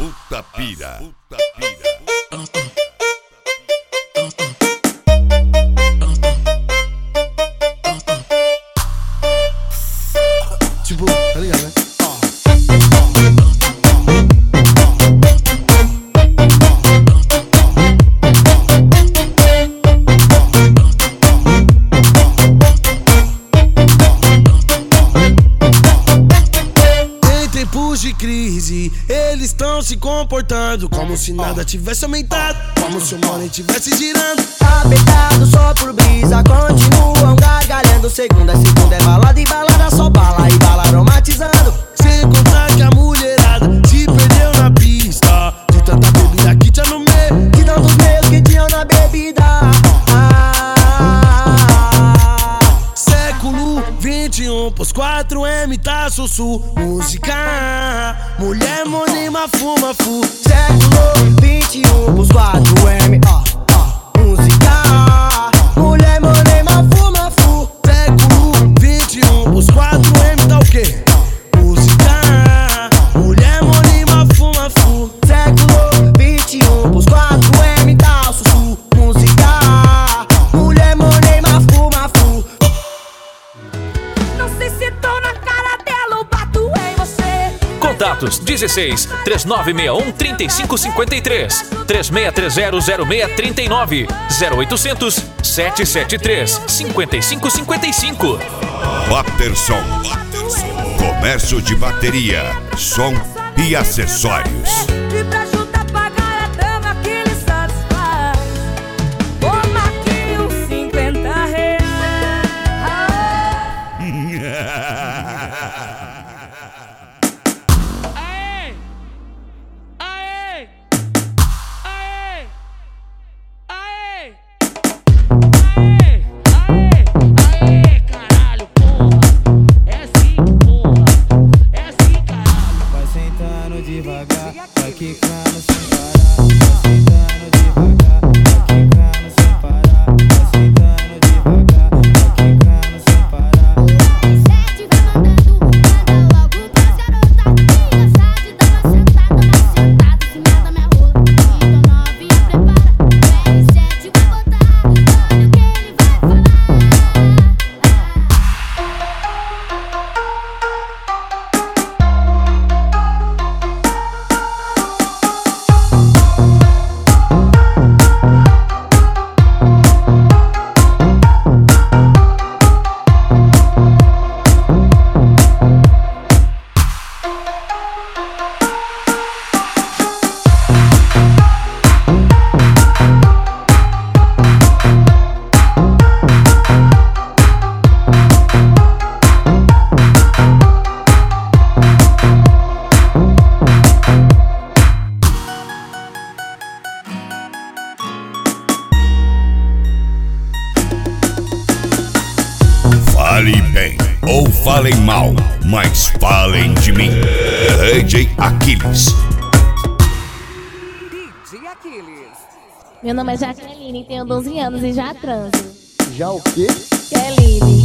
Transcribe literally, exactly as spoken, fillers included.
puta pira. Puta pira. Tipo, tá ligado, né? Em tempos de crise, eles estão se comportando como se nada tivesse aumentado, como se o money tivesse girando. Apertado só por brisa, continuam gargalhando. Segunda, segunda é balada e balada só bala e bala aromatizando. Sem contar que a mulherada se perdeu na pista de tanta bebida que tinha no meio, De tantos meios que tinham na bebida. Ah, século vinte e um, pós quatro M tá sussu. Música, mulher, money, mafuma, fu. século vinte e um, pros quatro M. Ó, ó, música. Mulher, money, mafuma, fu. Século vinte e um, pós quatro M tá o quê? Música, mulher, money, mafuma, fu. século vinte e um, pros quatro M. Tá o sussu. Música. Mulher, money, mafuma, fu. Não sei se tô na cara dela ou bato em você. Contatos dezesseis, três nove seis um, três cinco cinco três, três seis três zero, zero seis três nove, zero oitocentos, sete sete três, cinco cinco cinco cinco. Baterson. Comércio de bateria, som e acessórios. E pra juntar pagar a dama que lhe satisfaz. Toma aqui uns cinquenta reais. Aê! Aê! Aê! Aê! Aê! Aê! Aê, caralho, porra! É assim, porra! É assim, caralho! Vai sentando devagar, vai quicando sem parar. Vai sentando devagar, vai quicando sem parar. Vai sentando devagar, vai quicando sem parar. Sete vai mandando, manda logo pras garotas. Criançada, dá uma sentada, uma sentada em cima da minha rola. Então novinha prepara, o R sete vai botar. Olha o que ele vai falar. Fale bem ou falem mal, mas falem de mim. D J Aquiles. D J Aquiles. Meu nome é Jaqueline, tenho doze anos e já transo. Já o quê? Keline.